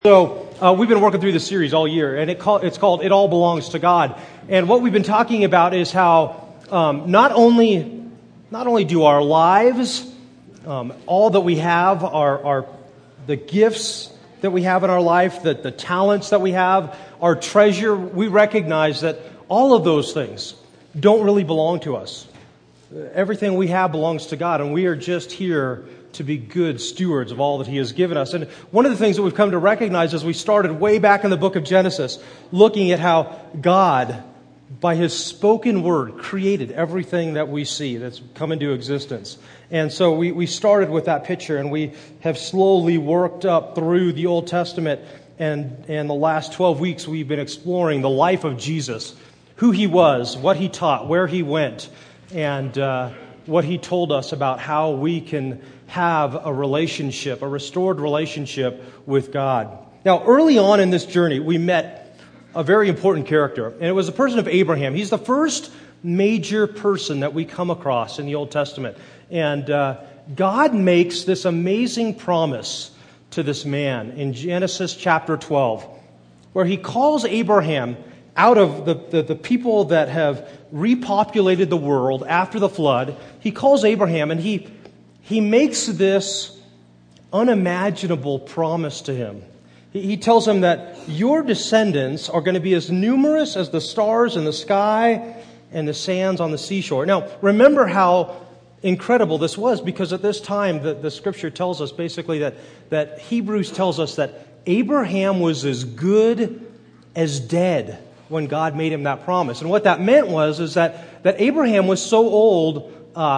So we've been working through this series all year, and it's called It All Belongs to God. And what we've been talking about is how not only do our lives, all that we have, are the gifts that we have in our life, the talents that we have, our treasure, we recognize that all of those things don't really belong to us. Everything we have belongs to God, and we are just here to be good stewards of all that He has given us. And one of the things that we've come to recognize as we started way back in the book of Genesis, looking at how God, by His spoken word, created everything that we see that's come into existence. And so we started with that picture, and we have slowly worked up through the Old Testament, and the last 12 weeks we've been exploring the life of Jesus, who He was, what He taught, where He went, and what He told us about how we can have a relationship, a restored relationship with God. Now, early on in this journey, we met a very important character, and it was the person of Abraham. He's the first major person that we come across in the Old Testament. And God makes this amazing promise to this man in Genesis chapter 12, where He calls Abraham out of the people that have repopulated the world after the flood. He calls Abraham, and He makes this unimaginable promise to him. He tells him that your descendants are going to be as numerous as the stars in the sky and the sands on the seashore. Now, remember how incredible this was, because at this time, the Scripture tells us basically that Hebrews tells us that Abraham was as good as dead when God made him that promise. And what that meant is that Abraham was so old,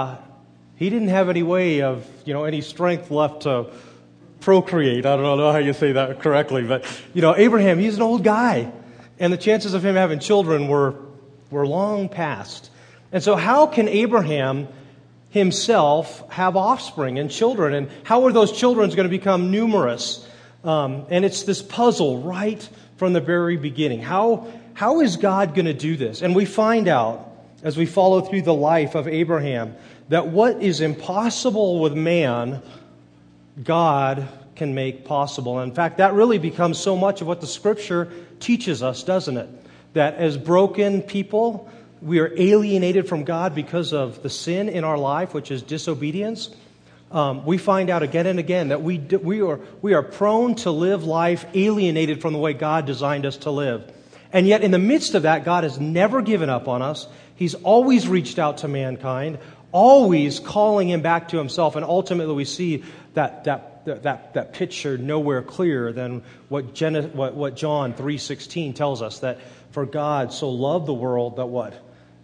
he didn't have any way of, any strength left to procreate. I don't know how you say that correctly, but, Abraham, he's an old guy. And the chances of him having children were long past. And so how can Abraham himself have offspring and children? And how are those children going to become numerous? And it's this puzzle right from the very beginning. How is God going to do this? And we find out, as we follow through the life of Abraham, that what is impossible with man, God can make possible. And in fact, that really becomes so much of what the Scripture teaches us, doesn't it? That as broken people, we are alienated from God because of the sin in our life, which is disobedience. We find out again and again that we are prone to live life alienated from the way God designed us to live. And yet in the midst of that, God has never given up on us. He's always reached out to mankind, always calling him back to Himself. And ultimately we see that picture nowhere clearer than what John 3:16 tells us, that for God so loved the world that what?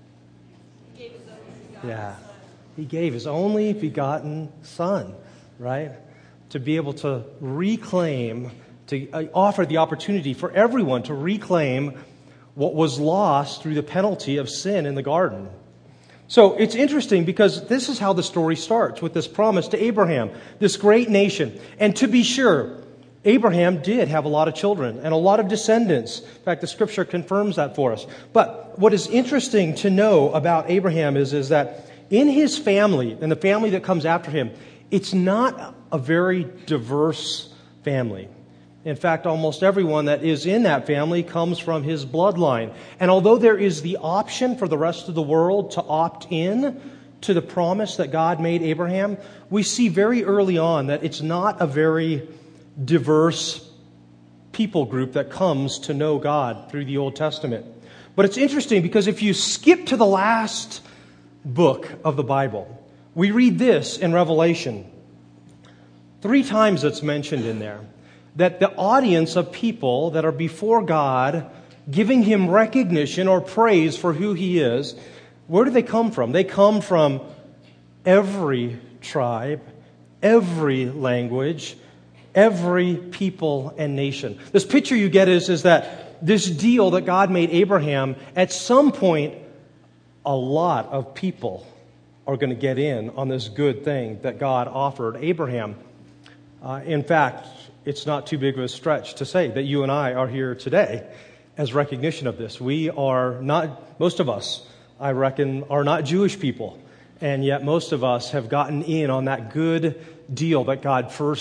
He gave His only begotten Son, right? To be able to reclaim, to offer the opportunity for everyone to reclaim what was lost through the penalty of sin in the garden. So it's interesting because this is how the story starts, with this promise to Abraham, this great nation. And to be sure, Abraham did have a lot of children and a lot of descendants. In fact, the Scripture confirms that for us. But what is interesting to know about Abraham is that in his family, and the family that comes after him, it's not a very diverse family. In fact, almost everyone that is in that family comes from his bloodline. And although there is the option for the rest of the world to opt in to the promise that God made Abraham, we see very early on that it's not a very diverse people group that comes to know God through the Old Testament. But it's interesting because if you skip to the last book of the Bible, we read this in Revelation. 3 times it's mentioned in there, that the audience of people that are before God, giving Him recognition or praise for who He is, where do they come from? They come from every tribe, every language, every people and nation. This picture you get is that this deal that God made Abraham, at some point, a lot of people are going to get in on this good thing that God offered Abraham. In fact, it's not too big of a stretch to say that you and I are here today as recognition of this. We are not, most of us, I reckon, are not Jewish people. And yet most of us have gotten in on that good deal that God first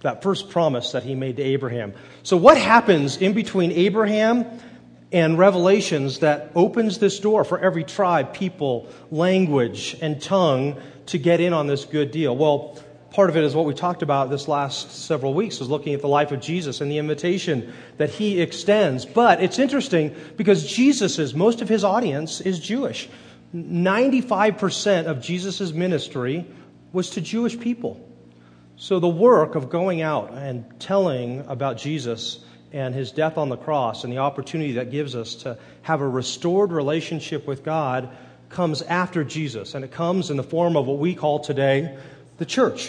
that first promise that he made to Abraham. So what happens in between Abraham and Revelations that opens this door for every tribe, people, language, and tongue to get in on this good deal? Well, part of it is what we talked about this last several weeks, is looking at the life of Jesus and the invitation that he extends. But it's interesting because most of his audience is Jewish. 95% of Jesus' ministry was to Jewish people. So the work of going out and telling about Jesus and his death on the cross and the opportunity that gives us to have a restored relationship with God comes after Jesus. And it comes in the form of what we call today the church.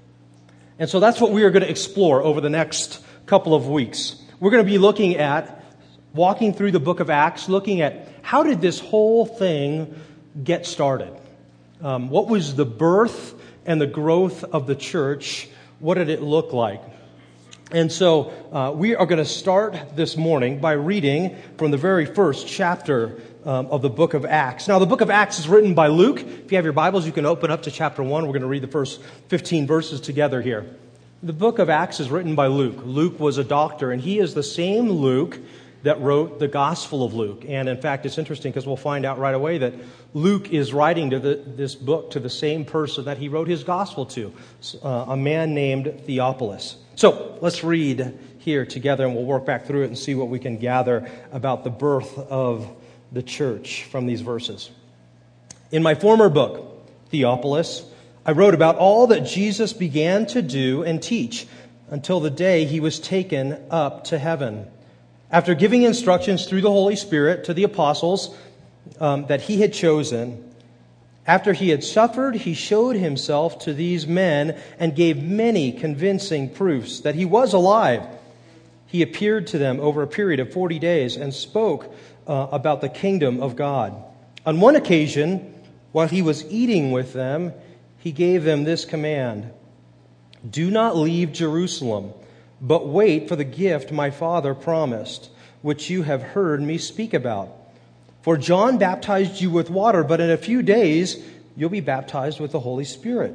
And so that's what we are going to explore over the next couple of weeks. We're going to be looking at, walking through the book of Acts, looking at how did this whole thing get started? What was the birth and the growth of the church? What did it look like? And so we are going to start this morning by reading from the very first chapter of the book of Acts. Now, the book of Acts is written by Luke. If you have your Bibles, you can open up to chapter 1. We're going to read the first 15 verses together here. The book of Acts is written by Luke. Luke was a doctor, and he is the same Luke that wrote the Gospel of Luke. And in fact, it's interesting because we'll find out right away that Luke is writing to this book to the same person that he wrote his Gospel to, a man named Theophilus. So let's read here together, and we'll work back through it and see what we can gather about the birth of the church from these verses. In my former book, Theophilus, I wrote about all that Jesus began to do and teach until the day he was taken up to heaven. After giving instructions through the Holy Spirit to the apostles that he had chosen, after he had suffered, he showed himself to these men and gave many convincing proofs that he was alive. He appeared to them over a period of 40 days and spoke about the kingdom of God. On one occasion, while he was eating with them, he gave them this command: "Do not leave Jerusalem, but wait for the gift my Father promised, which you have heard me speak about. For John baptized you with water, but in a few days you'll be baptized with the Holy Spirit."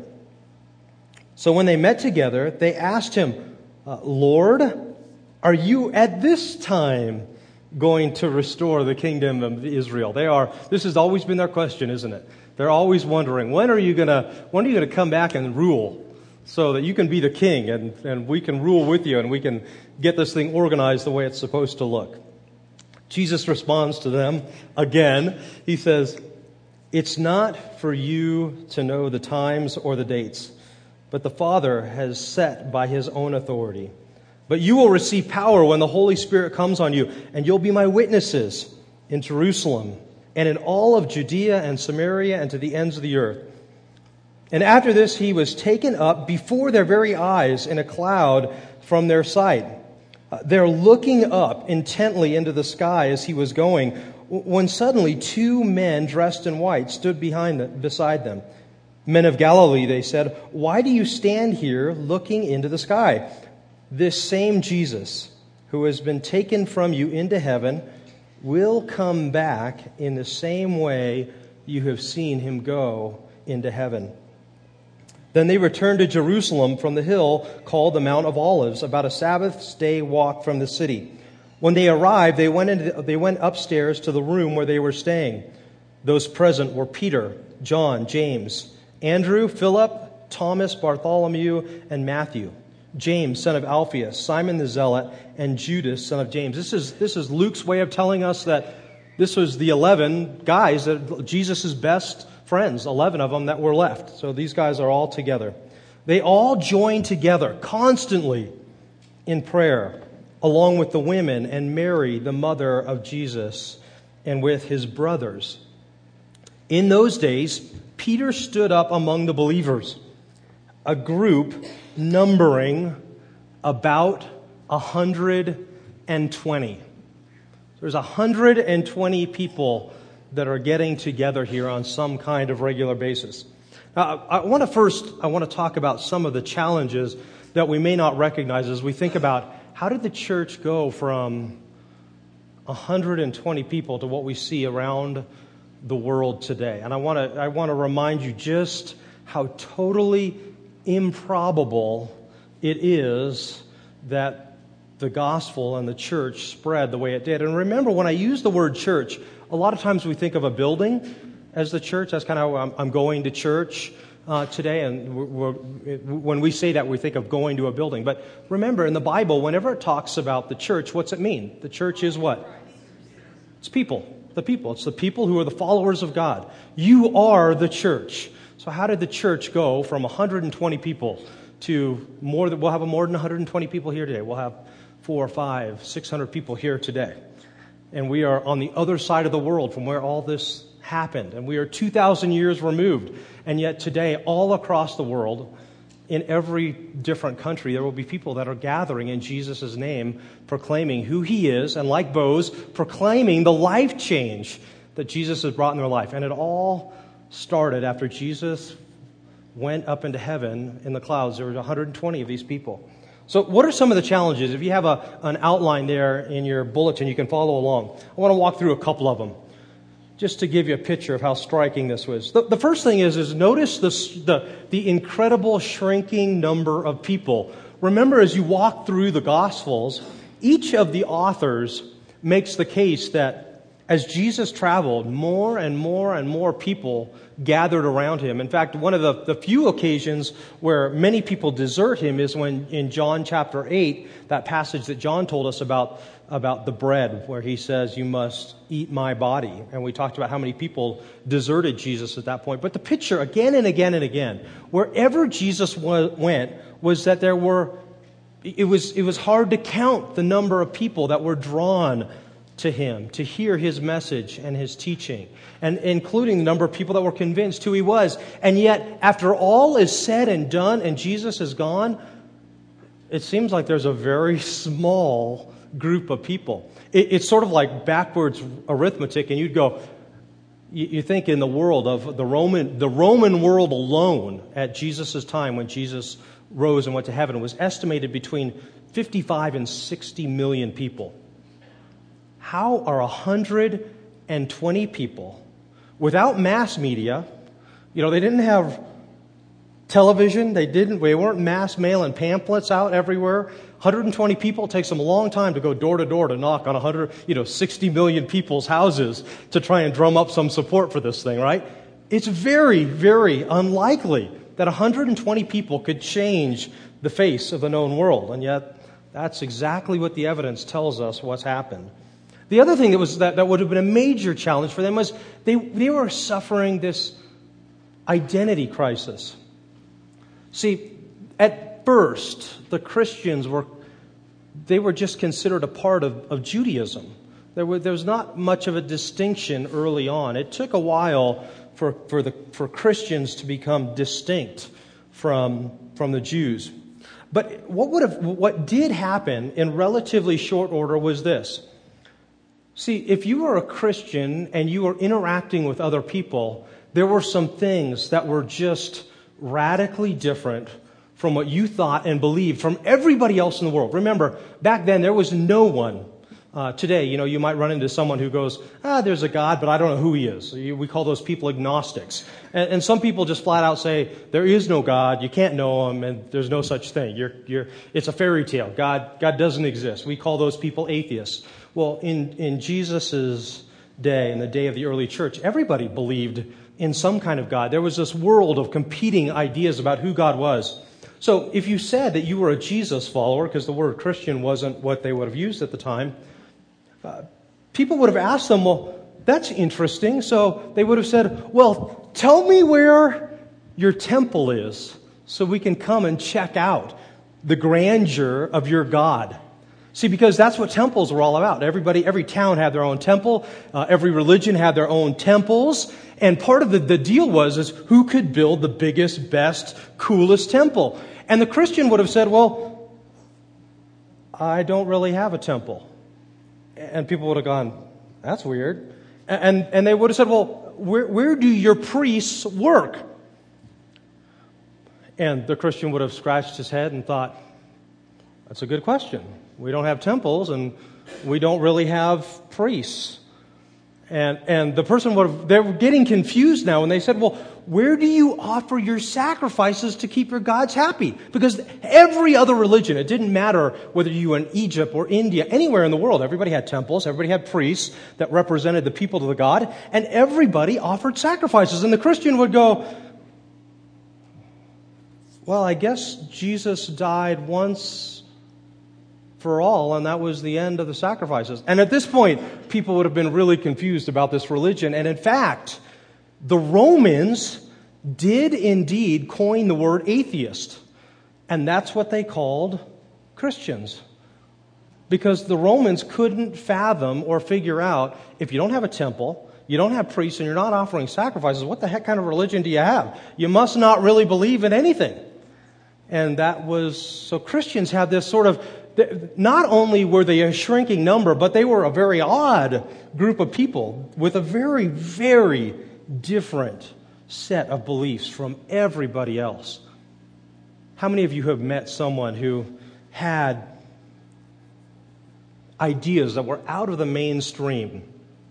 So when they met together, they asked him, "Lord, are you at this time going to restore the kingdom of Israel?" This has always been their question, isn't it? They're always wondering, when are you going to come back and rule so that you can be the king and we can rule with you and we can get this thing organized the way it's supposed to look? Jesus responds to them again. He says, "It's not for you to know the times or the dates, but the Father has set by his own authority. But you will receive power when the Holy Spirit comes on you, and you'll be my witnesses in Jerusalem and in all of Judea and Samaria and to the ends of the earth." And after this, he was taken up before their very eyes in a cloud from their sight. They're looking up intently into the sky as he was going, when suddenly 2 men dressed in white stood beside them. "Men of Galilee," they said, "why do you stand here looking into the sky? This same Jesus who has been taken from you into heaven will come back in the same way you have seen him go into heaven." Then they returned to Jerusalem from the hill called the Mount of Olives, about a Sabbath's day walk from the city. When they arrived, they went upstairs to the room where they were staying. Those present were Peter, John, James, Andrew, Philip, Thomas, Bartholomew, and Matthew, James, son of Alphaeus, Simon the Zealot, and Judas, son of James. This is Luke's way of telling us that this was the 11 guys, that Jesus' best friends, 11 of them that were left. So these guys are all together. They all joined together constantly in prayer, along with the women and Mary, the mother of Jesus, and with his brothers. In those days, Peter stood up among the believers, a group numbering about 120. There's 120 people that are getting together here on some kind of regular basis. Now, I want to talk about some of the challenges that we may not recognize as we think about how did the church go from 120 people to what we see around the world today. And I want to remind you just how totally improbable it is that the gospel and the church spread the way it did. And remember, when I use the word church, a lot of times we think of a building as the church. That's kind of how I'm going to church today. And when we say that, we think of going to a building. But remember, in the Bible, whenever it talks about the church, what's it mean? The church is what? It's people. The people. It's the people who are the followers of God. You are the church. So how did the church go from 120 people to we'll have more than 120 people here today. We'll have 400, 500, 600 people here today. And we are on the other side of the world from where all this happened. And we are 2,000 years removed. And yet today, all across the world, in every different country, there will be people that are gathering in Jesus' name, proclaiming who He is, and like Bose, proclaiming the life change that Jesus has brought in their life. And it all started after Jesus went up into heaven in the clouds. There were 120 of these people. So what are some of the challenges? If you have an outline there in your bulletin, you can follow along. I want to walk through a couple of them, just to give you a picture of how striking this was. The first thing is notice the incredible shrinking number of people. Remember, as you walk through the Gospels, each of the authors makes the case that as Jesus traveled, more and more and more people gathered around Him. In fact, one of the few occasions where many people desert Him is when in John chapter 8, that passage that John told us about the bread, where He says, you must eat my body. And we talked about how many people deserted Jesus at that point. But the picture again and again and again, wherever Jesus went, was that it was hard to count the number of people that were drawn to Him, to hear His message and His teaching, and including the number of people that were convinced who He was. And yet, after all is said and done and Jesus is gone, it seems like there's a very small group of people. It's sort of like backwards arithmetic, and you'd go, you think in the world of the Roman world alone at Jesus' time, when Jesus rose and went to heaven, was estimated between 55 and 60 million people. How are 120 people, without mass media, they didn't have television, they weren't mass mailing pamphlets out everywhere. 120 people, it takes them a long time to go door to door to knock on 60 million people's houses to try and drum up some support for this thing, right? It's very, very unlikely that 120 people could change the face of the known world, and yet that's exactly what the evidence tells us what's happened. The other thing that would have been a major challenge for them was they were suffering this identity crisis. See, at first, the Christians were just considered a part of Judaism. There was not much of a distinction early on. It took a while for Christians to become distinct from the Jews. But what did happen in relatively short order was this. See, if you were a Christian and you were interacting with other people, there were some things that were just radically different from what you thought and believed from everybody else in the world. Remember, back then there was no one. Today, you might run into someone who goes, there's a God, but I don't know who He is. We call those people agnostics. And some people just flat out say, there is no God, you can't know Him, and there's no such thing. It's a fairy tale. God doesn't exist. We call those people atheists. Well, in Jesus' day, in the day of the early church, everybody believed in some kind of God. There was this world of competing ideas about who God was. So if you said that you were a Jesus follower, because the word Christian wasn't what they would have used at the time, people would have asked them, well, that's interesting. So they would have said, well, tell me where your temple is so we can come and check out the grandeur of your God. See, because that's what temples were all about. Every town had their own temple. Every religion had their own temples. And part of the deal is who could build the biggest, best, coolest temple. And the Christian would have said, well, I don't really have a temple. And people would have gone, that's weird. And they would have said, well, where do your priests work? And the Christian would have scratched his head and thought, that's a good question. We don't have temples and we don't really have priests. And the person they were getting confused now, and they said, well, where do you offer your sacrifices to keep your gods happy? Because every other religion, it didn't matter whether you were in Egypt or India, anywhere in the world, everybody had temples, everybody had priests that represented the people to the God, and everybody offered sacrifices. And the Christian would go, well, I guess Jesus died once for all, and that was the end of the sacrifices. And at this point, people would have been really confused about this religion. And in fact, the Romans did indeed coin the word atheist. And that's what they called Christians. Because the Romans couldn't fathom or figure out, if you don't have a temple, you don't have priests, and you're not offering sacrifices, what the heck kind of religion do you have? You must not really believe in anything. And so Christians had this sort of, not only were they a shrinking number, but they were a very odd group of people with a very, very different set of beliefs from everybody else. How many of you have met someone who had ideas that were out of the mainstream?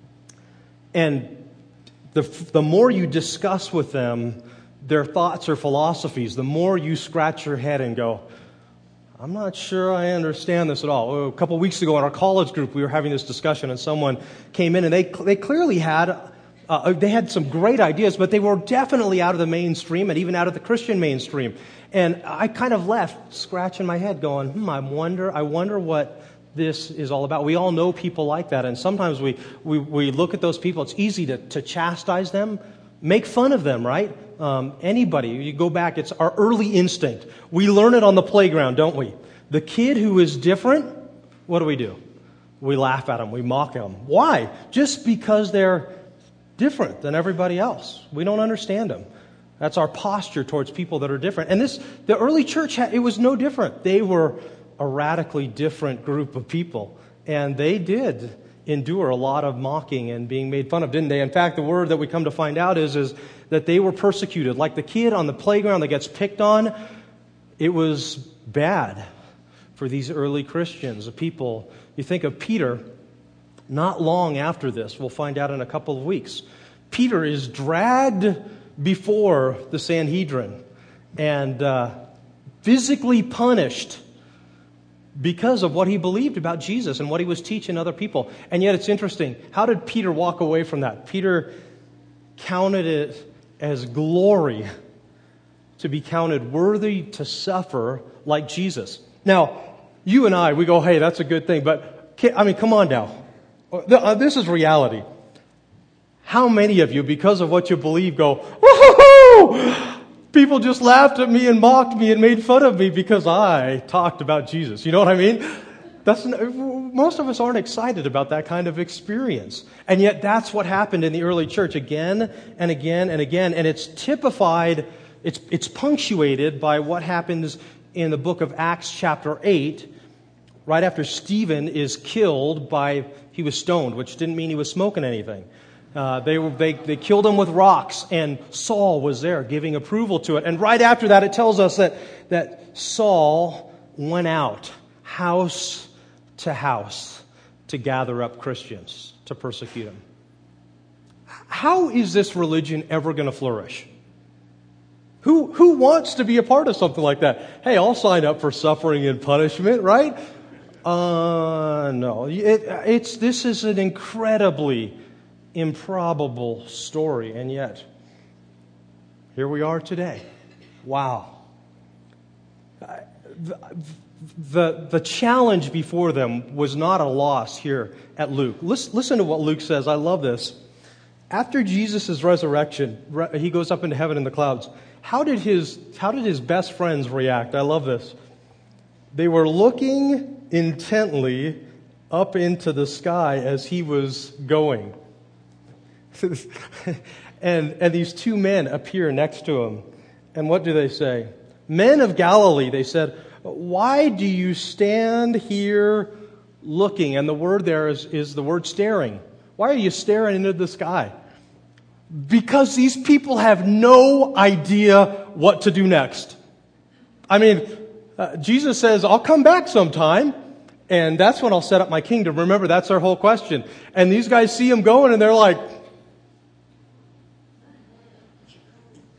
And the more you discuss with them their thoughts or philosophies, the more you scratch your head and go, I'm not sure I understand this at all. A couple of weeks ago in our college group, we were having this discussion, and someone came in, and they clearly had some great ideas, but they were definitely out of the mainstream and even out of the Christian mainstream. And I kind of left scratching my head going, I wonder what this is all about. We all know people like that, and sometimes we look at those people. It's easy to chastise them, make fun of them, right? Anybody, you go back, it's our early instinct. We learn it on the playground, don't we? The kid who is different, what do? We laugh at them, we mock them. Why? Just because they're different than everybody else. We don't understand them. That's our posture towards people that are different. And the early church, it was no different. They were a radically different group of people. And they did endure a lot of mocking and being made fun of, didn't they? In fact, the word that we come to find out is that they were persecuted. Like the kid on the playground that gets picked on, it was bad for these early Christians, the people. You think of Peter, not long after this, we'll find out in a couple of weeks. Peter is dragged before the Sanhedrin and physically punished because of what he believed about Jesus and what he was teaching other people. And yet it's interesting. How did Peter walk away from that? Peter counted it as glory to be counted worthy to suffer like Jesus. Now, you and I, we go, hey, that's a good thing. But, come on now. This is reality. How many of you, because of what you believe, go, woohoo! People just laughed at me and mocked me and made fun of me because I talked about Jesus. You know what I mean? Most of us aren't excited about that kind of experience. And yet that's what happened in the early church again and again and again. And it's typified, it's punctuated by what happens in the book of Acts chapter 8, right after Stephen is killed he was stoned, which didn't mean he was smoking anything. They killed him with rocks, and Saul was there giving approval to it. And right after that, it tells us that Saul went out house to house to gather up Christians to persecute them. How is this religion ever going to flourish? Who wants to be a part of something like that? Hey, I'll sign up for suffering and punishment, right? No. This is an incredibly improbable story, and yet here we are today. Wow. The challenge before them was not a loss here at Luke. Listen to what Luke says. I love this. After Jesus' resurrection, he goes up into heaven in the clouds. How did his best friends react? I love this. They were looking intently up into the sky as he was going. and these two men appear next to him. And what do they say? Men of Galilee, they said, why do you stand here looking? And the word there is the word staring. Why are you staring into the sky? Because these people have no idea what to do next. Jesus says, I'll come back sometime, and that's when I'll set up my kingdom. Remember, that's their whole question. And these guys see him going, and they're like,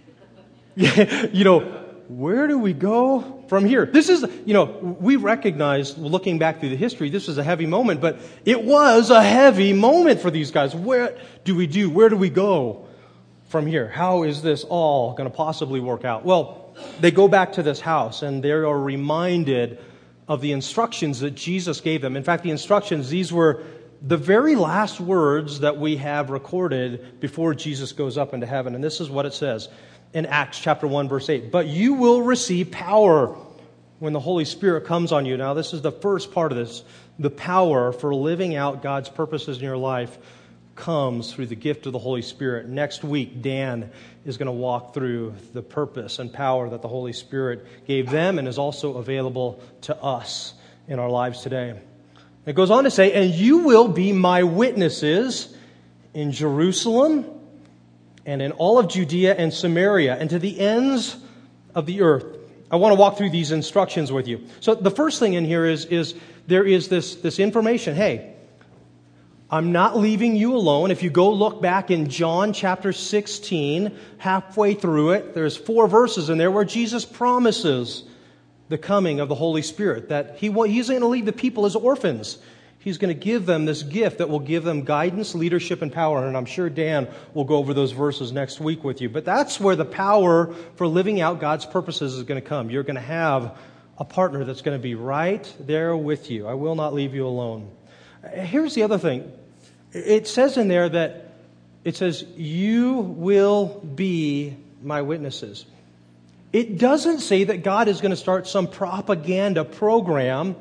Where do we go from here? This is, we recognize, looking back through the history, this was a heavy moment, but it was a heavy moment for these guys. What do we do? Where do we go from here? How is this all going to possibly work out? Well, they go back to this house, and they are reminded of the instructions that Jesus gave them. In fact, the instructions, these were the very last words that we have recorded before Jesus goes up into heaven. And this is what it says in Acts chapter 1, verse 8. But you will receive power when the Holy Spirit comes on you. Now, this is the first part of this. The power for living out God's purposes in your life comes through the gift of the Holy Spirit. Next week, Dan is going to walk through the purpose and power that the Holy Spirit gave them and is also available to us in our lives today. It goes on to say, and you will be my witnesses in Jerusalem and in all of Judea and Samaria and to the ends of the earth. I want to walk through these instructions with you. So the first thing in here is there is this information. Hey, I'm not leaving you alone. If you go look back in John chapter 16, halfway through it, there's 4 verses in there where Jesus promises the coming of the Holy Spirit, that He's going to leave the people as orphans. He's going to give them this gift that will give them guidance, leadership, and power. And I'm sure Dan will go over those verses next week with you. But that's where the power for living out God's purposes is going to come. You're going to have a partner that's going to be right there with you. I will not leave you alone. Here's the other thing. It says in there that it says, you will be my witnesses. It doesn't say that God is going to start some propaganda program,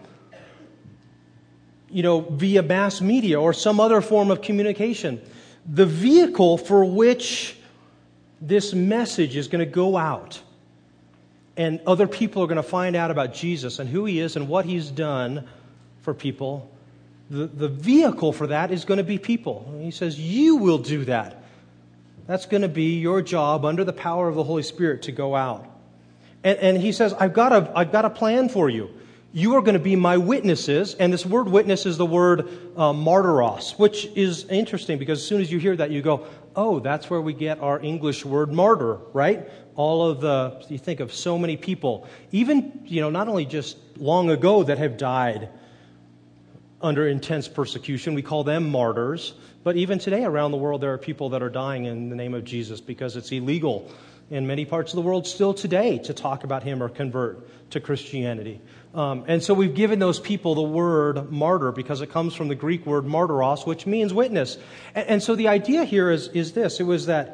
via mass media or some other form of communication. The vehicle for which this message is going to go out and other people are going to find out about Jesus and who He is and what He's done for people, the vehicle for that is going to be people. And He says, you will do that. That's going to be your job under the power of the Holy Spirit to go out. And He says, I've got a plan for you. You are going to be my witnesses. And this word witness is the word martyros, which is interesting because as soon as you hear that, you go, oh, that's where we get our English word martyr, right? You think of so many people, even, not only just long ago that have died under intense persecution, we call them martyrs, but even today around the world, there are people that are dying in the name of Jesus because it's illegal in many parts of the world still today to talk about Him or convert to Christianity. And so we've given those people the word martyr because it comes from the Greek word martyros, which means witness. And so the idea here is this. It was that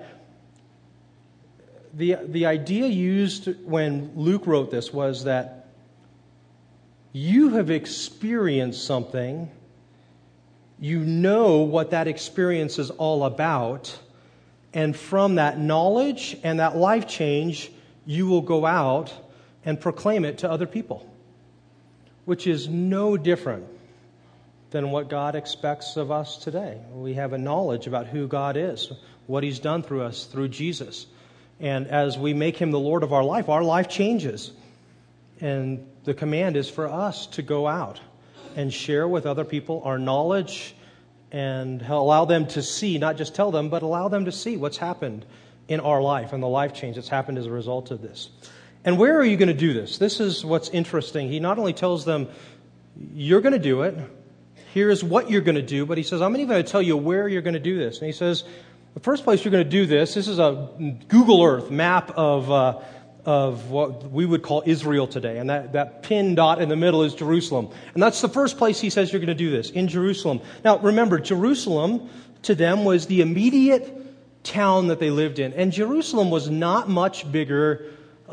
the idea used when Luke wrote this was that you have experienced something, you know what that experience is all about, and from that knowledge and that life change, you will go out and proclaim it to other people, which is no different than what God expects of us today. We have a knowledge about who God is, what He's done through us, through Jesus. And as we make Him the Lord of our life changes. And the command is for us to go out and share with other people our knowledge and allow them to see, not just tell them, but allow them to see what's happened in our life and the life change that's happened as a result of this. And where are you going to do this? This is what's interesting. He not only tells them, you're going to do it, here's what you're going to do, but He says, I'm even going to tell you where you're going to do this. And He says, the first place you're going to do this is a Google Earth map of what we would call Israel today. And that pin dot in the middle is Jerusalem. And that's the first place He says you're going to do this, in Jerusalem. Now, remember, Jerusalem to them was the immediate town that they lived in. And Jerusalem was not much bigger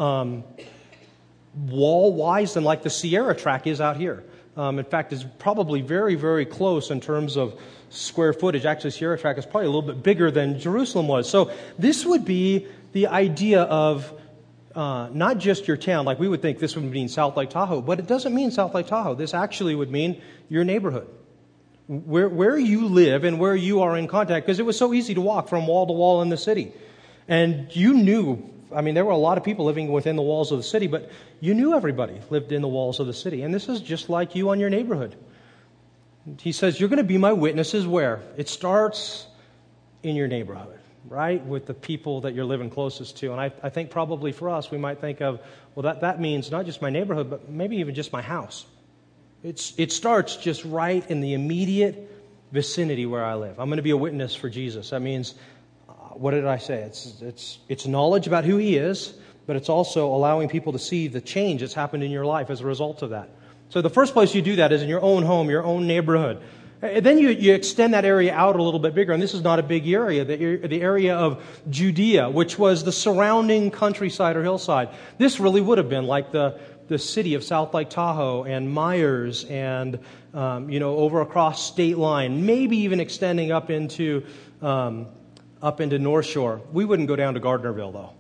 wall-wise than like the Sierra Track is out here. In fact, it's probably very, very close in terms of square footage. Actually, Sierra Track is probably a little bit bigger than Jerusalem was. So this would be the idea of not just your town, like we would think this would mean South Lake Tahoe, but it doesn't mean South Lake Tahoe. This actually would mean your neighborhood, where you live and where you are in contact, because it was so easy to walk from wall to wall in the city. And you knew, there were a lot of people living within the walls of the city, but you knew everybody lived in the walls of the city. And this is just like you on your neighborhood. He says, you're going to be my witnesses where? It starts in your neighborhood. right, with the people that you're living closest to. And I think probably for us, we might think of, well, that means not just my neighborhood, but maybe even just my house. It starts just right in the immediate vicinity where I live. I'm going to be a witness for Jesus. That means, what did I say? It's knowledge about who He is, but it's also allowing people to see the change that's happened in your life as a result of that. So the first place you do that is in your own home, your own neighborhood. And then you extend that area out a little bit bigger, and this is not a big area, the area of Judea, which was the surrounding countryside or hillside. This really would have been like the city of South Lake Tahoe and Myers and, over across state line, maybe even extending up into North Shore. We wouldn't go down to Gardnerville, though.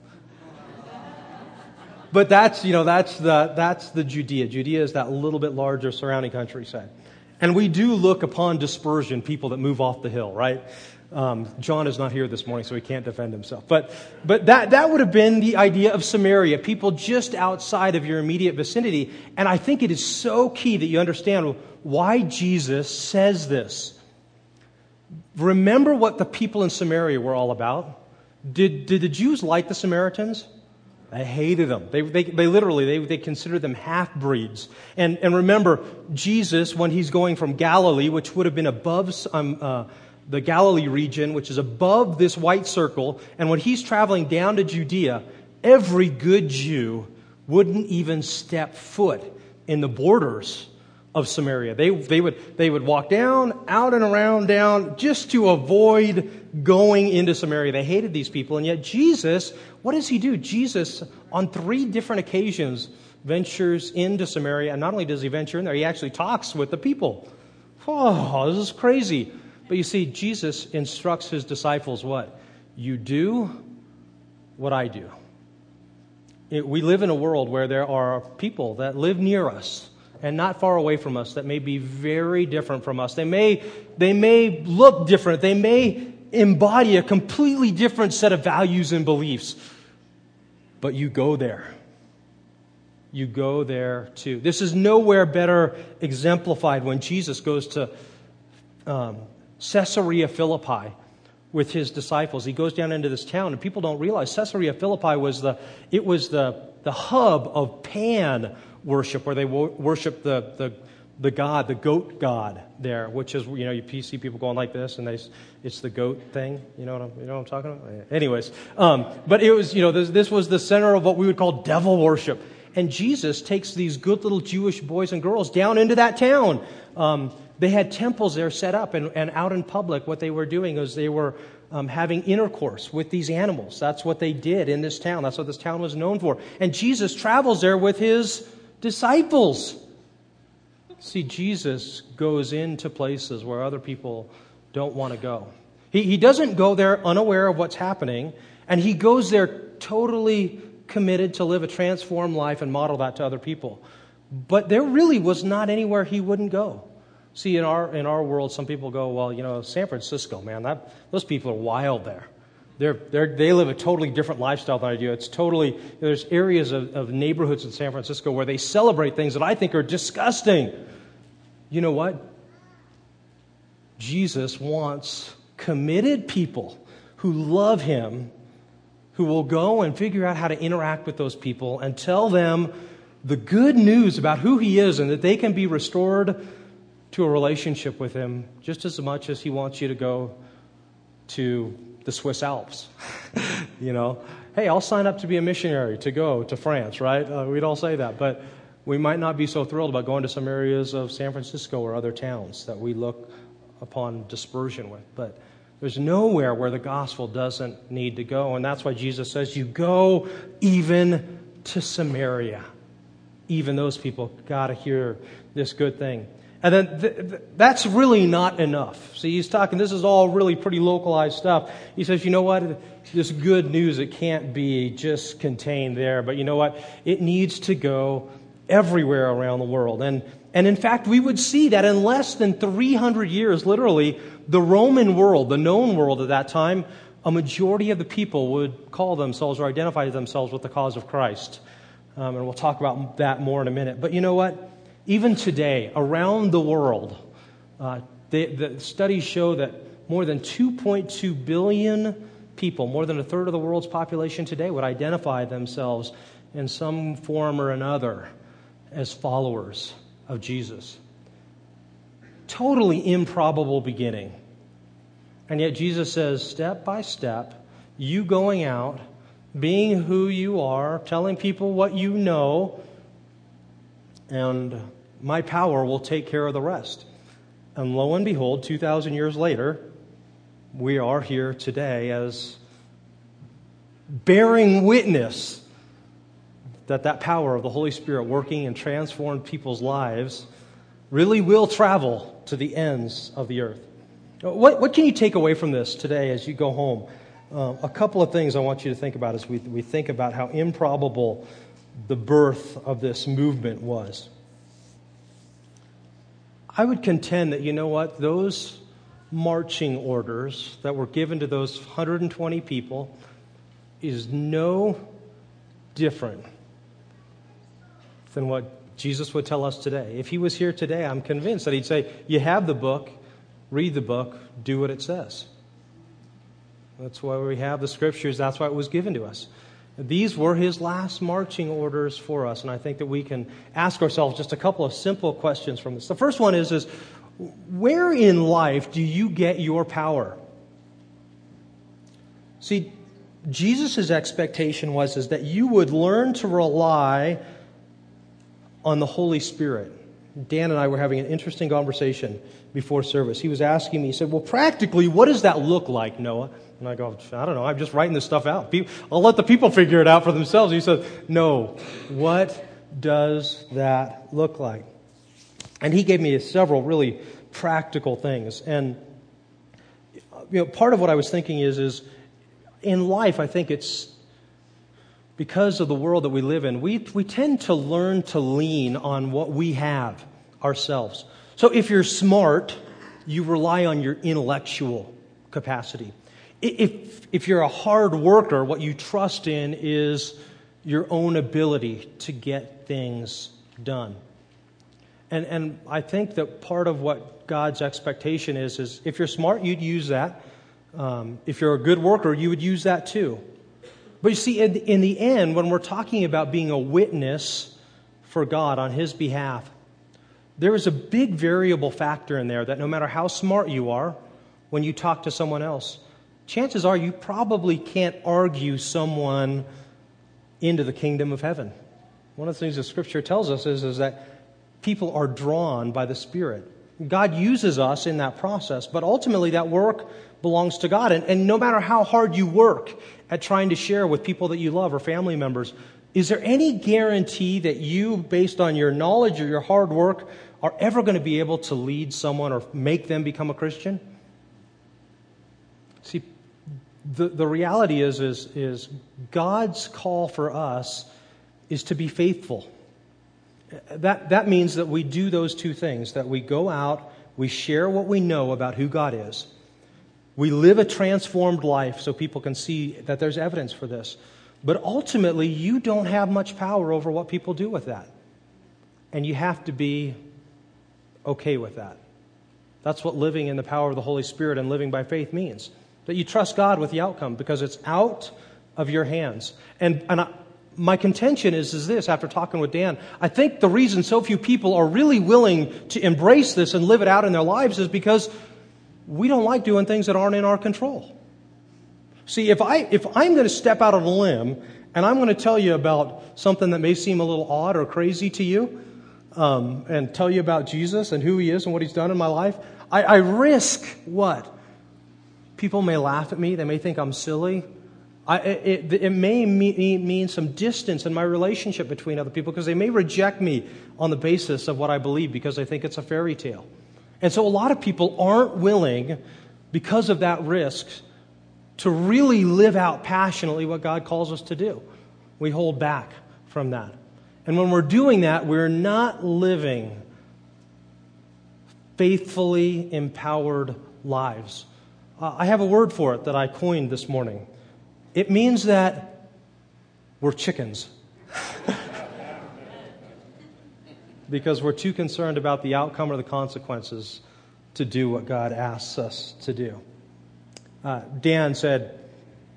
But that's the Judea. Judea is that little bit larger surrounding countryside. And we do look upon dispersion, people that move off the hill, right? John is not here this morning, so he can't defend himself. But that would have been the idea of Samaria, people just outside of your immediate vicinity. And I think it is so key that you understand why Jesus says this. Remember what the people in Samaria were all about. Did the Jews like the Samaritans? They hated them. They literally considered them half-breeds. And remember, Jesus, when He's going from Galilee, which would have been above the Galilee region, which is above this white circle, and when He's traveling down to Judea, every good Jew wouldn't even step foot in the borders of Samaria. They would walk down, out and around, down, just to avoid going into Samaria. They hated these people, and yet Jesus, what does He do? Jesus, on 3 different occasions, ventures into Samaria, and not only does He venture in there, He actually talks with the people. Oh, this is crazy. But you see, Jesus instructs His disciples what? You do what I do. We live in a world where there are people that live near us and not far away from us that may be very different from us. They may look different. They may embody a completely different set of values and beliefs. But you go there. You go there too. This is nowhere better exemplified when Jesus goes to Caesarea Philippi with His disciples. He goes down into this town, and people don't realize Caesarea Philippi was the hub of Pan worship, where they worship the god, the goat god there, which is, you see people going like this, and it's the goat thing. You know what I'm talking about? Anyways, but it was, this was the center of what we would call devil worship. And Jesus takes these good little Jewish boys and girls down into that town. They had temples there set up, and out in public, what they were doing is they were having intercourse with these animals. That's what they did in this town. That's what this town was known for. And Jesus travels there with His disciples. See, Jesus goes into places where other people don't want to go. He doesn't go there unaware of what's happening, and He goes there totally committed to live a transformed life and model that to other people. But there really was not anywhere He wouldn't go. See, in our world, some people go, well, San Francisco, man, those people are wild there. They live a totally different lifestyle than I do. There's areas of neighborhoods in San Francisco where they celebrate things that I think are disgusting. You know what? Jesus wants committed people who love Him, who will go and figure out how to interact with those people and tell them the good news about who He is, and that they can be restored to a relationship with Him just as much as He wants you to go to the Swiss Alps. Hey, I'll sign up to be a missionary to go to France, right? We'd all say that, but we might not be so thrilled about going to some areas of San Francisco or other towns that we look upon dispersion with. But there's nowhere where the gospel doesn't need to go, and that's why Jesus says, you go even to Samaria. Even those people got to hear this good thing. And then that's really not enough. See, He's talking, this is all really pretty localized stuff. He says, you know what? This good news, it can't be just contained there. But you know what? It needs to go everywhere around the world. And in fact, we would see that in less than 300 years, literally, the Roman world, the known world at that time, a majority of the people would call themselves or identify themselves with the cause of Christ. And we'll talk about that more in a minute. But you know what? Even today, around the world, the studies show that more than 2.2 billion people, more than a third of the world's population today, would identify themselves in some form or another as followers of Jesus. Totally improbable beginning. And yet Jesus says, step by step, you going out, being who you are, telling people what you know, and my power will take care of the rest. And lo and behold, 2,000 years later, we are here today as bearing witness that power of the Holy Spirit working and transformed people's lives really will travel to the ends of the earth. What can you take away from this today as you go home? A couple of things I want you to think about as we think about how improbable the birth of this movement was. I would contend that, you know what, those marching orders that were given to those 120 people is no different than what Jesus would tell us today. If he was here today, I'm convinced that he'd say, you have the book, read the book, do what it says. That's why we have the scriptures. That's why it was given to us. These were his last marching orders for us, and I think that we can ask ourselves just a couple of simple questions from this. The first one is where in life do you get your power? See, Jesus' expectation was that you would learn to rely on the Holy Spirit. Dan and I were having an interesting conversation before service. He was asking me, he said, well, practically, what does that look like, Noah? And I go, I don't know, I'm just writing this stuff out. I'll let the people figure it out for themselves. He said, no, what does that look like? And he gave me several really practical things. And part of what I was thinking is in life, I think it's because of the world that we live in, we tend to learn to lean on what we have ourselves. So if you're smart, you rely on your intellectual capacity. If you're a hard worker, what you trust in is your own ability to get things done. And I think that part of what God's expectation is if you're smart, you'd use that. If you're a good worker, you would use that too. But you see, in the end, when we're talking about being a witness for God on his behalf, there is a big variable factor in there that no matter how smart you are, when you talk to someone else, chances are you probably can't argue someone into the kingdom of heaven. One of the things that Scripture tells us is that people are drawn by the Spirit. God uses us in that process, but ultimately that work belongs to God. And no matter how hard you work at trying to share with people that you love or family members, is there any guarantee that you, based on your knowledge or your hard work, are ever going to be able to lead someone or make them become a Christian? See, the reality is God's call for us is to be faithful. That means that we do those two things, that we go out, we share what we know about who God is. We live a transformed life so people can see that there's evidence for this. But ultimately, you don't have much power over what people do with that. And you have to be okay with that. That's what living in the power of the Holy Spirit and living by faith means. That you trust God with the outcome because it's out of your hands. My contention is this, after talking with Dan, I think the reason so few people are really willing to embrace this and live it out in their lives is because we don't like doing things that aren't in our control. See, if I'm going to step out on a limb and I'm going to tell you about something that may seem a little odd or crazy to you, and tell you about Jesus and who he is and what he's done in my life, I risk what? People may laugh at me. They may think I'm silly. It may mean some distance in my relationship between other people because they may reject me on the basis of what I believe because they think it's a fairy tale. And so a lot of people aren't willing, because of that risk, to really live out passionately what God calls us to do. We hold back from that. And when we're doing that, we're not living faithfully empowered lives. I have a word for it that I coined this morning. It means that we're chickens. Because we're too concerned about the outcome or the consequences to do what God asks us to do. Dan said,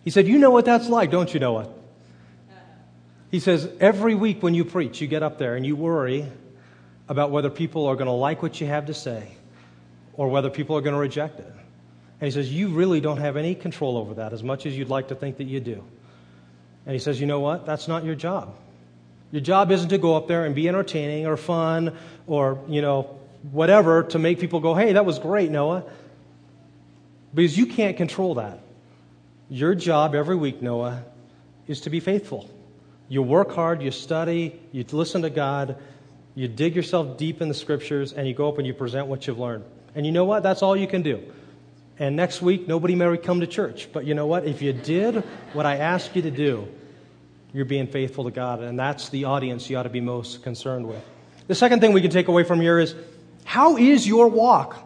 He said, you know what that's like, don't you, Noah? He says, every week when you preach, you get up there and you worry about whether people are going to like what you have to say or whether people are going to reject it. And he says, you really don't have any control over that as much as you'd like to think that you do. And he says, you know what? That's not your job. Your job isn't to go up there and be entertaining or fun or, whatever to make people go, hey, that was great, Noah. Because you can't control that. Your job every week, Noah, is to be faithful. You work hard, you study, you listen to God, you dig yourself deep in the Scriptures, and you go up and you present what you've learned. And you know what? That's all you can do. And next week, nobody may come to church. But you know what? If you did what I asked you to do, you're being faithful to God. And that's the audience you ought to be most concerned with. The second thing we can take away from here is, how is your walk?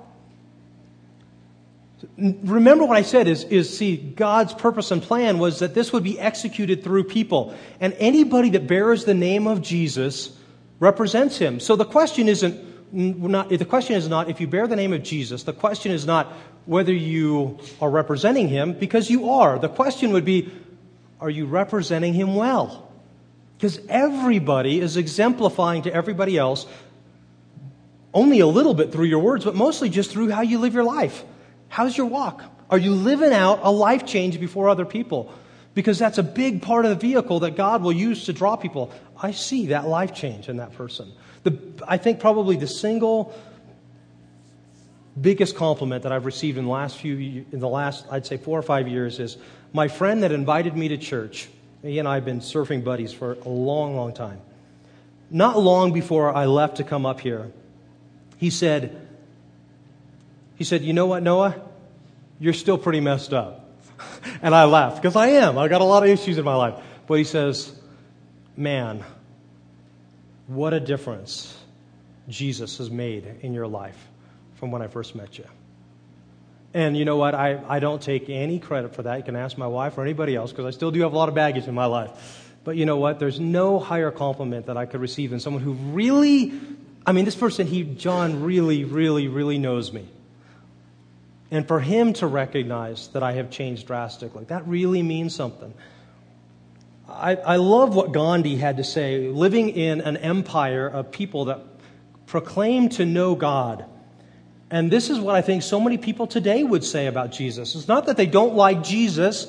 Remember what I said is God's purpose and plan was that this would be executed through people. And anybody that bears the name of Jesus represents Him. So the question is not if you bear the name of Jesus. The question is not whether you are representing Him, because you are. The question would be, are you representing Him well? Because everybody is exemplifying to everybody else only a little bit through your words, but mostly just through how you live your life. How's your walk? Are you living out a life change before other people? Because that's a big part of the vehicle that God will use to draw people. I see that life change in that person. I think probably the single biggest compliment that I've received in the last I'd say 4 or 5 years is my friend that invited me to church. He and I have been surfing buddies for a long, long time. Not long before I left to come up here, he said, you know what, Noah? You're still pretty messed up. And I laughed, because I am. I got a lot of issues in my life. But he says, man, what a difference Jesus has made in your life from when I first met you. And you know what? I don't take any credit for that. You can ask my wife or anybody else, because I still do have a lot of baggage in my life. But you know what? There's no higher compliment that I could receive than someone who really, this person, John really, really, really knows me. And for him to recognize that I have changed drastically, that really means something. I love what Gandhi had to say, living in an empire of people that proclaim to know God. And this is what I think so many people today would say about Jesus. It's not that they don't like Jesus,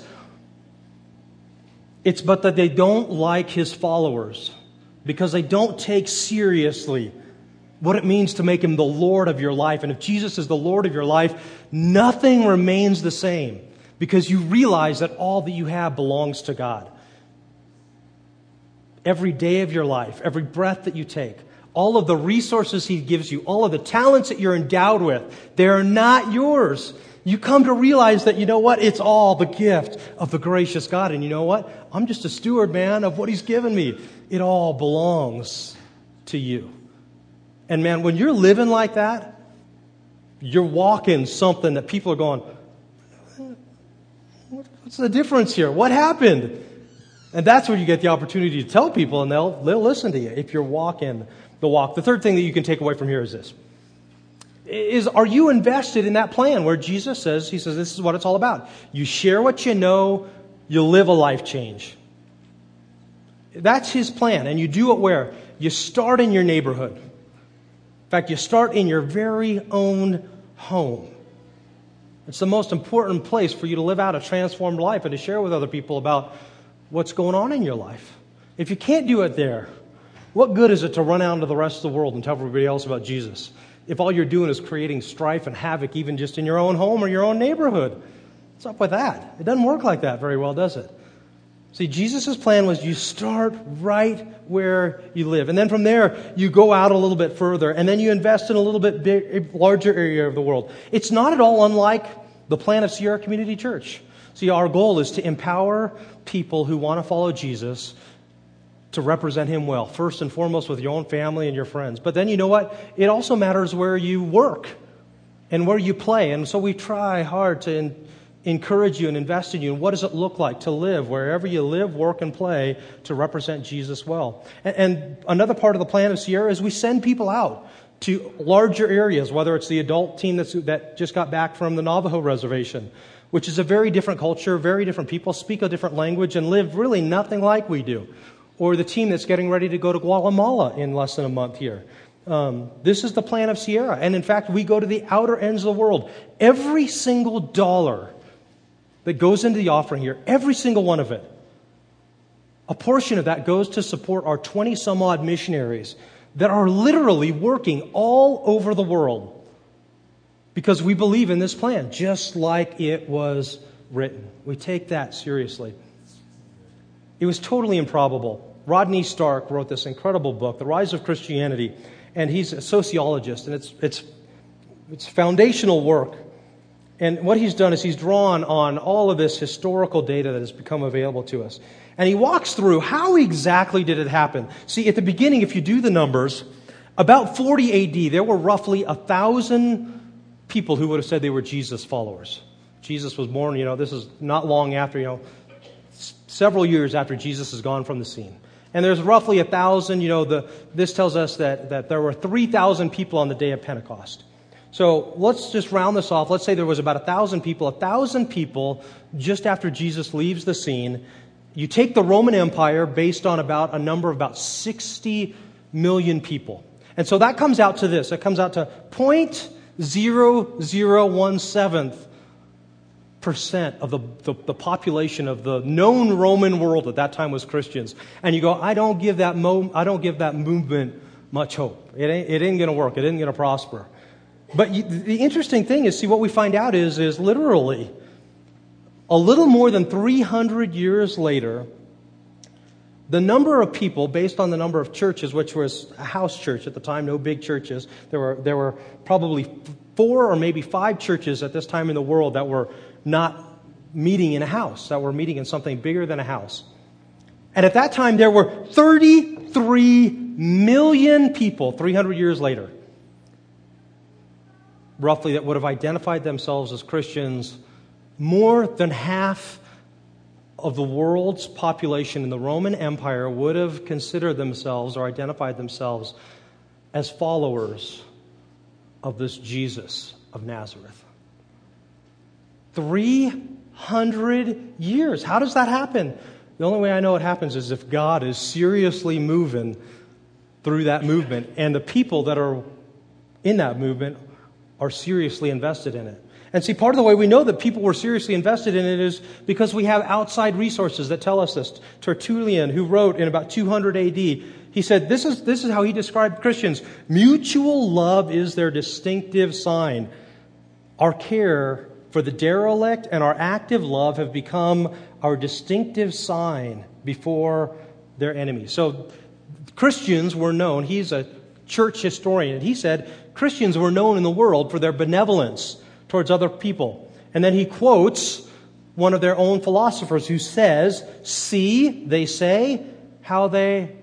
but that they don't like His followers, because they don't take seriously what it means to make Him the Lord of your life. And if Jesus is the Lord of your life, nothing remains the same, because you realize that all that you have belongs to God. Every day of your life, every breath that you take, all of the resources He gives you, all of the talents that you're endowed with, they're not yours. You come to realize that, you know what? It's all the gift of the gracious God. And you know what? I'm just a steward, man, of what He's given me. It all belongs to you. And man, when you're living like that, you're walking something that people are going, what's the difference here? What happened? And that's where you get the opportunity to tell people, and they'll listen to you if you're walking the walk. The third thing that you can take away from here is this. Are you invested in that plan where Jesus says, He says, this is what it's all about. You share what you know, you live a life change. That's His plan. And you do it where? You start in your neighborhood. In fact, you start in your very own home. It's the most important place for you to live out a transformed life and to share with other people about what's going on in your life. If you can't do it there, what good is it to run out into the rest of the world and tell everybody else about Jesus if all you're doing is creating strife and havoc even just in your own home or your own neighborhood? What's up with that? It doesn't work like that very well, does it? See, Jesus' plan was you start right where you live. And then from there, you go out a little bit further. And then you invest in a little bit larger area of the world. It's not at all unlike the plan of Sierra Community Church. See, our goal is to empower people who want to follow Jesus to represent Him well. First and foremost with your own family and your friends. But then you know what? It also matters where you work and where you play. And so we try hard to encourage you and invest in you. And what does it look like to live wherever you live, work, and play to represent Jesus well? And another part of the plan of Sierra is we send people out to larger areas, whether it's the adult team that just got back from the Navajo reservation, which is a very different culture, very different people, speak a different language, and live really nothing like we do. Or the team that's getting ready to go to Guatemala in less than a month here. This is the plan of Sierra. And in fact, we go to the outer ends of the world. Every single dollar that goes into the offering here, every single one of it, a portion of that goes to support our 20-some-odd missionaries that are literally working all over the world because we believe in this plan, just like it was written. We take that seriously. It was totally improbable. Rodney Stark wrote this incredible book, The Rise of Christianity, and he's a sociologist, and it's foundational work. And what he's done is he's drawn on all of this historical data that has become available to us. And he walks through how exactly did it happen. See, at the beginning, if you do the numbers, about 40 AD, there were roughly 1,000 people who would have said they were Jesus followers. Jesus was born, this is not long after, several years after Jesus has gone from the scene. And there's roughly 1,000, this tells us that there were 3,000 people on the day of Pentecost. So let's just round this off. Let's say there was about 1,000 people. 1,000 people just after Jesus leaves the scene. You take the Roman Empire based on a number of about 60 million people. And so that comes out to this. It comes out to 0.0017% of the population of the known Roman world at that time was Christians. And you go, I don't give that movement much hope. It ain't going to work. It ain't going to prosper. But the interesting thing is, see, what we find out is literally a little more than 300 years later, the number of people, based on the number of churches, which was a house church at the time, no big churches, there were probably 4 or maybe 5 churches at this time in the world that were not meeting in a house, that were meeting in something bigger than a house. And at that time, there were 33 million people, 300 years later, roughly, that would have identified themselves as Christians. More than half of the world's population in the Roman Empire would have considered themselves or identified themselves as followers of this Jesus of Nazareth. 300 years. How does that happen? The only way I know it happens is if God is seriously moving through that movement, and the people that are in that movement are seriously invested in it. And see, part of the way we know that people were seriously invested in it is because we have outside resources that tell us this. Tertullian, who wrote in about 200 AD, he said, this is how he described Christians. Mutual love is their distinctive sign. Our care for the derelict and our active love have become our distinctive sign before their enemies. So Christians were known. He's a church historian. And he said Christians were known in the world for their benevolence towards other people. And then he quotes one of their own philosophers who says, see, they say, how they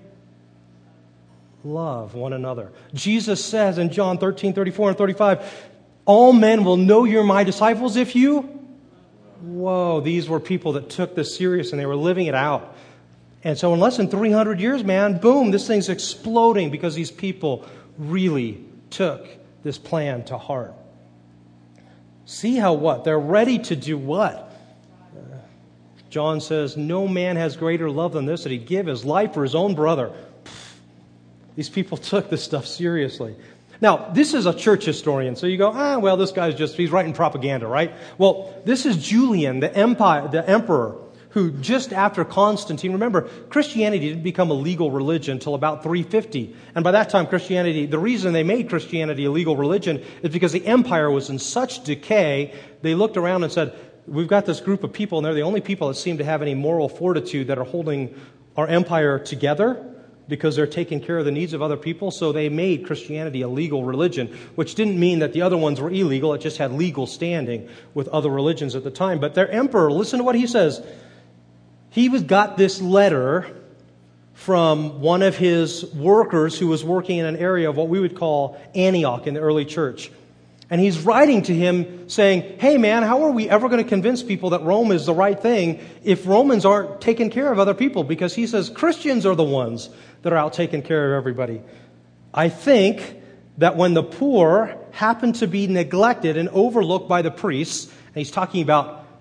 love one another. Jesus says in John 13:34 and 35, all men will know you're my disciples if you... Whoa, these were people that took this serious and they were living it out. And so in less than 300 years, man, boom, this thing's exploding because these people really took this plan to heart. See how what? They're ready to do what? John says, no man has greater love than this, that he'd give his life for his own brother. These people took this stuff seriously. Now, this is a church historian, so you go, well, this guy's he's writing propaganda, right? Well, this is Julian, the emperor, who just after Constantine, remember, Christianity didn't become a legal religion until about 350. And by that time, the reason they made Christianity a legal religion is because the empire was in such decay, they looked around and said, we've got this group of people, and they're the only people that seem to have any moral fortitude that are holding our empire together because they're taking care of the needs of other people. So they made Christianity a legal religion, which didn't mean that the other ones were illegal. It just had legal standing with other religions at the time. But their emperor, listen to what he says. He got this letter from one of his workers who was working in an area of what we would call Antioch in the early church. And he's writing to him saying, hey man, how are we ever going to convince people that Rome is the right thing if Romans aren't taking care of other people? Because he says Christians are the ones that are out taking care of everybody. I think that when the poor happen to be neglected and overlooked by the priests, and he's talking about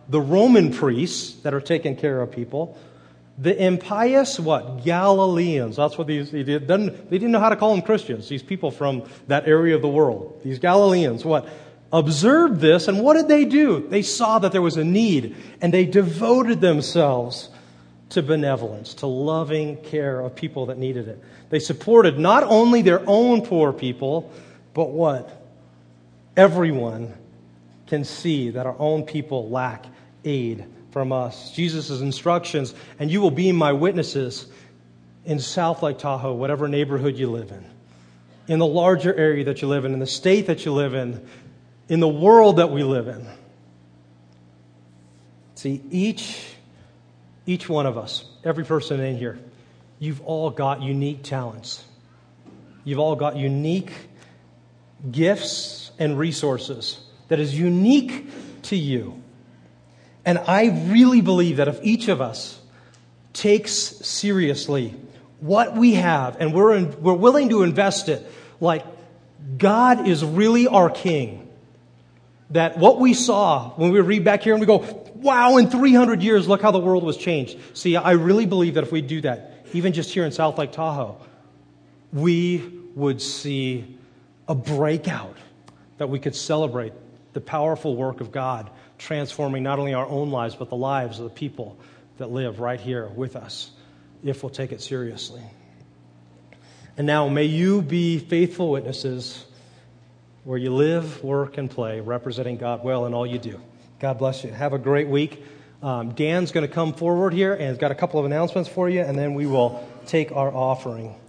the Roman priests that are taking care of people. The impious, what? Galileans. That's what they did. They didn't know how to call them Christians, these people from that area of the world. These Galileans, what? Observed this, and what did they do? They saw that there was a need, and they devoted themselves to benevolence, to loving care of people that needed it. They supported not only their own poor people, but what? Everyone can see that our own people lack aid from us. Jesus' instructions, and you will be my witnesses in South Lake Tahoe, whatever neighborhood you live in the larger area that you live in the state that you live in the world that we live in. See, each one of us, every person in here, you've all got unique talents. You've all got unique gifts and resources that is unique to you. And I really believe that if each of us takes seriously what we have and we're willing to invest it, like God is really our King, that what we saw when we read back here and we go, wow, in 300 years, look how the world was changed. See, I really believe that if we do that, even just here in South Lake Tahoe, we would see a breakout, that we could celebrate the powerful work of God transforming not only our own lives, but the lives of the people that live right here with us, if we'll take it seriously. And now, may you be faithful witnesses where you live, work, and play, representing God well in all you do. God bless you. Have a great week. Dan's going to come forward here and has got a couple of announcements for you, and then we will take our offering.